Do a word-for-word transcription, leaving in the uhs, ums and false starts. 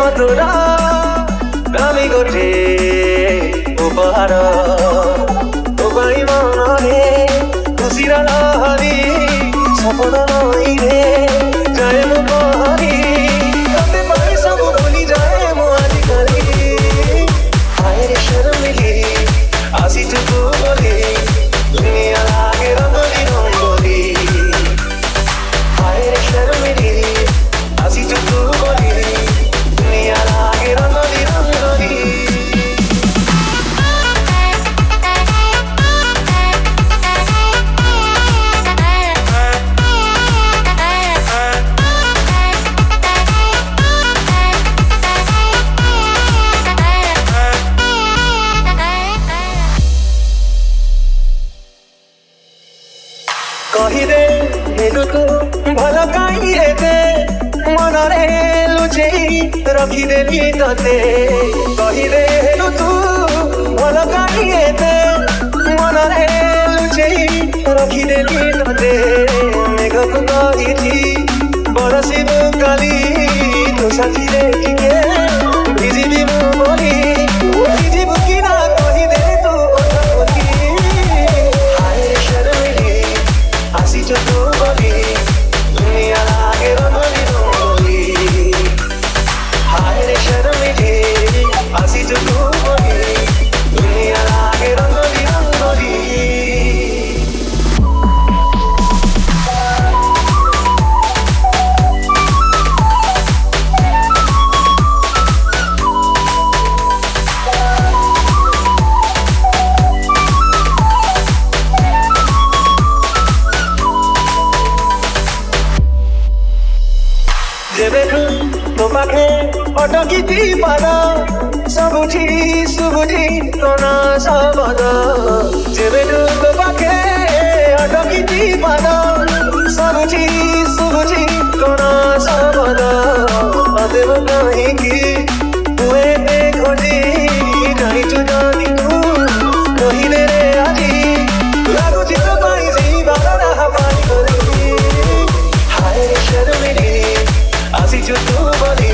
ମଧୁର ଦାମୀ ଗୋଟେ ଉପହାର ତୋ ପାଇଁ ମନରେ ଖୁସିର ଲହରୀ ସପନ ନଈରେ ଯାଏ ମୁଁ ପହଁରି ତତେ ପାଇ ସବୁ ଭୁଲି ଯାଏ ମୁଁ ଆଜିକାଲି ହାୟରେ ଶର୍ମିଲି ଆସିଛୁ ତୁ ବୋଲି ଦୁନିଆ ଲାଗେ ରଙ୍ଗଲି ରଙ୍ଗଲି ହାୟରେ ଶର୍ମିଲି ଆସିଛୁ ତୁ ବୋଲି ଦୁନିଆ ଲାଗେ ରଙ୍ଗଲି ରଙ୍ଗଲି କହିଦେ ହେଲୁ ତୁ ଭଲ କାହିଁ ଏତେ ମନରେ ଲୁଚେଇ ରଖିଦେଲି ତତେ କହିଦେ ହେଲୁ ତୁ ଭଲ କାହିଁ ଏତେ ମନରେ ଲୁଚେଇ ରଖିଦେଲି ତତେ ମେଘକୁ କହିଛି ବରସିବୁ କାଲି ତୋ ସାଥିରେ ଟିକେ ଭିଜିବି ମୁଁ ବୋଲି ଭିଜିବୁ କି ନା କହିଦେ ତୁ କଥା ବୋଲି ହାୟରେ ଶର୍ମିଲି ଆସିଛୁ ତୁ ବୋଲି ଦୁନିଆ ଲାଗେ ରଙ୍ଗଲି ରଙ୍ଗଲି ହାୟରେ ଶର୍ମିଲି ଆସିଛୁ ତୁ ବୋଲି ଦୁନିଆ ଲାଗେ ରଙ୍ଗଲି ରଙ୍ଗଲି ଯେବେଠୁ ତୋ ପାଖେ ଅଟକିଛି ପାଦ ସବୁଠି ଶୁଭୁଛି ତୋ ନାଁ ଶବଦ ଯେବେଠୁ ତୋ ପାଖେ ଅଟକିଛି ପାଦ ସବୁଠି ଶୁଭୁଛି ତୋ ନାଁ ଶବଦ ମତେ ମୁଁ କାହିଁକି ତୁ ଏତେ ଖୋଜି ଜାଣିଛୁ ଯଦି ତୁ କହିଦେ ରେ ଆଜି ଲାଗୁଛି ତୋ ପାଇଁ ଯିବାର ରାହା ପାଇ କରି ହାୟରେ ଶର୍ମିଲି ଆସିଛୁ ତୁ ବୋଲି